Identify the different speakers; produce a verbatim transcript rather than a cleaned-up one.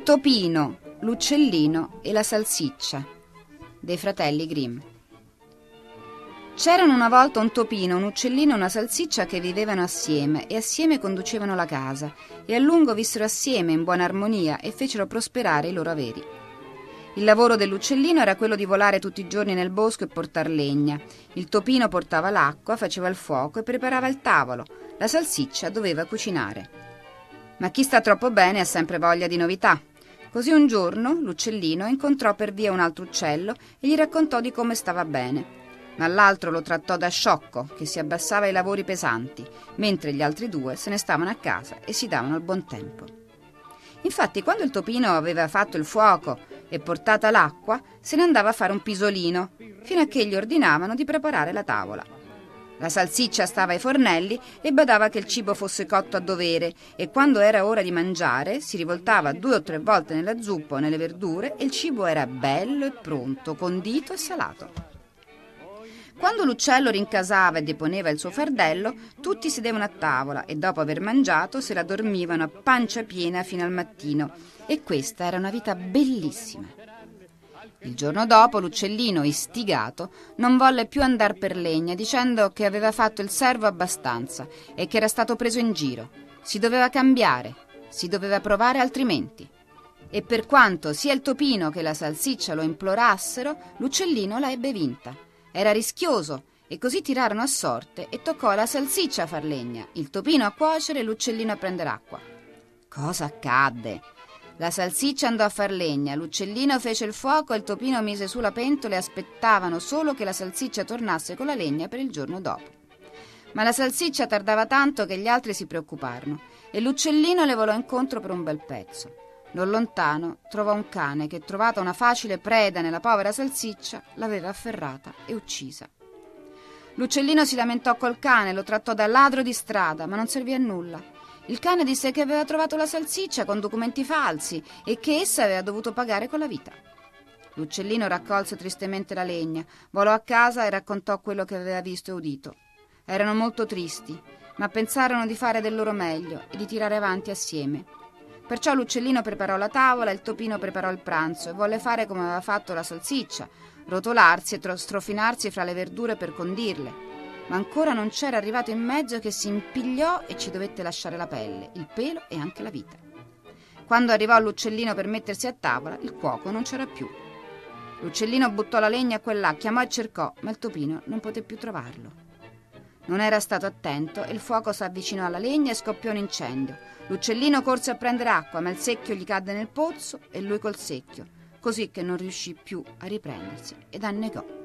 Speaker 1: Topino, l'uccellino e la salsiccia dei fratelli Grimm. C'erano una volta un topino, un uccellino e una salsiccia che vivevano assieme e assieme conducevano la casa e a lungo vissero assieme in buona armonia e fecero prosperare i loro averi. Il lavoro dell'uccellino era quello di volare tutti i giorni nel bosco e portar legna. Il topino portava l'acqua, faceva il fuoco e preparava il tavolo. La salsiccia doveva cucinare. Ma chi sta troppo bene ha sempre voglia di novità. Così un giorno l'uccellino incontrò per via un altro uccello e gli raccontò di come stava bene. Ma l'altro lo trattò da sciocco, che si abbassava ai lavori pesanti, mentre gli altri due se ne stavano a casa e si davano il buon tempo. Infatti, quando il topino aveva fatto il fuoco e portata l'acqua, se ne andava a fare un pisolino, fino a che gli ordinavano di preparare la tavola. La salsiccia stava ai fornelli e badava che il cibo fosse cotto a dovere, e quando era ora di mangiare si rivoltava due o tre volte nella zuppa o nelle verdure e il cibo era bello e pronto, condito e salato. Quando l'uccello rincasava e deponeva il suo fardello, tutti sedevano a tavola e dopo aver mangiato se la dormivano a pancia piena fino al mattino, e questa era una vita bellissima. Il giorno dopo l'uccellino, istigato, non volle più andar per legna, dicendo che aveva fatto il servo abbastanza e che era stato preso in giro. Si doveva cambiare, si doveva provare altrimenti. E per quanto sia il topino che la salsiccia lo implorassero, l'uccellino la ebbe vinta. Era rischioso e così tirarono a sorte e toccò alla salsiccia a far legna, il topino a cuocere e l'uccellino a prendere acqua. Cosa accadde? La salsiccia andò a far legna, l'uccellino fece il fuoco e il topino mise su la pentola e aspettavano solo che la salsiccia tornasse con la legna per il giorno dopo. Ma la salsiccia tardava tanto che gli altri si preoccuparono e l'uccellino le volò incontro per un bel pezzo. Non lontano trovò un cane che, trovata una facile preda nella povera salsiccia, l'aveva afferrata e uccisa. L'uccellino si lamentò col cane, lo trattò da ladro di strada, ma non servì a nulla. Il cane disse che aveva trovato la salsiccia con documenti falsi e che essa aveva dovuto pagare con la vita. L'uccellino raccolse tristemente la legna, volò a casa e raccontò quello che aveva visto e udito. Erano molto tristi, ma pensarono di fare del loro meglio e di tirare avanti assieme. Perciò l'uccellino preparò la tavola, il topino preparò il pranzo e volle fare come aveva fatto la salsiccia, rotolarsi e strofinarsi fra le verdure per condirle. Ma ancora non c'era arrivato in mezzo che si impigliò e ci dovette lasciare la pelle, il pelo e anche la vita. Quando arrivò l'uccellino per mettersi a tavola, il cuoco non c'era più. L'uccellino buttò la legna qua e là, chiamò e cercò, ma il topino non poté più trovarlo. Non era stato attento e il fuoco s'avvicinò alla legna e scoppiò un incendio. L'uccellino corse a prendere acqua, ma il secchio gli cadde nel pozzo e lui col secchio, così che non riuscì più a riprendersi ed annegò.